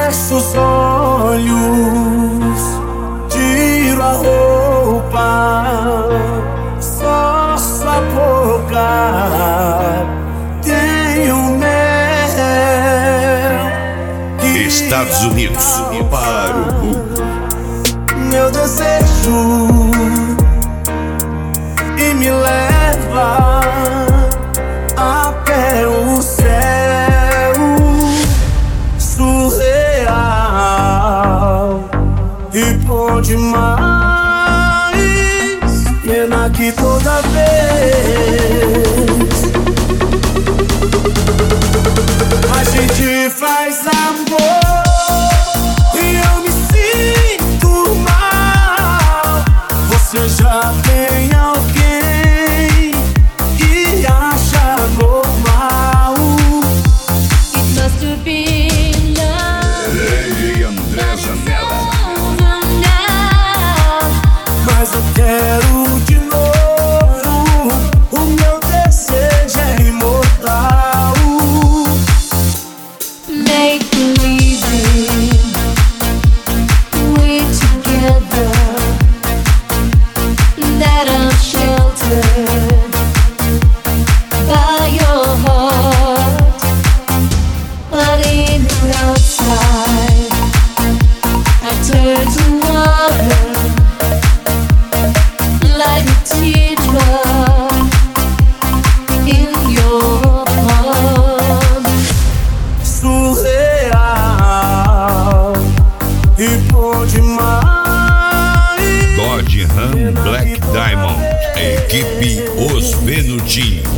fecho os olhos, tiro a roupa, só sua boca tenho mel. Estados Unidos para o mundo. Meu desejo e me leva até o céu surreal e bom demais. Pena que toda vez a gente faz amor e eu me sinto mal. Você já tem alguém que acha normal. It must have been love. Lady André Zanella. Mas eu quero de novo. O meu desejo é imortal. Make believe we're together, that I'm sheltered by your heart. But in the outside, I turn to water like a teardrop in your palm. Surreal e bom demais. Dodge Ram Black Diamond, equipe Os Venutinho.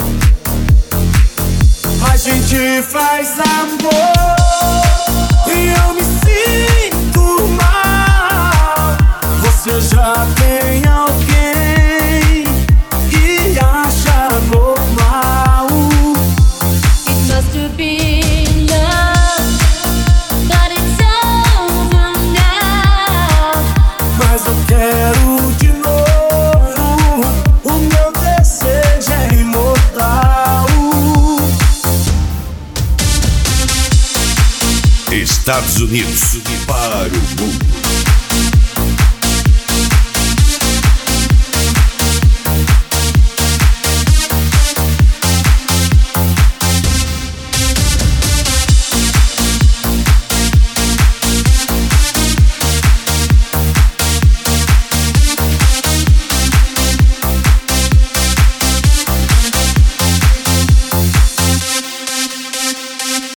A gente faz amor e eu me sinto mal. Você já tem alguém que acha normal. It must have been love, but it's over now. Mas eu quero de novo. O meu desejo é imortal. Estados Unidos para o mundo.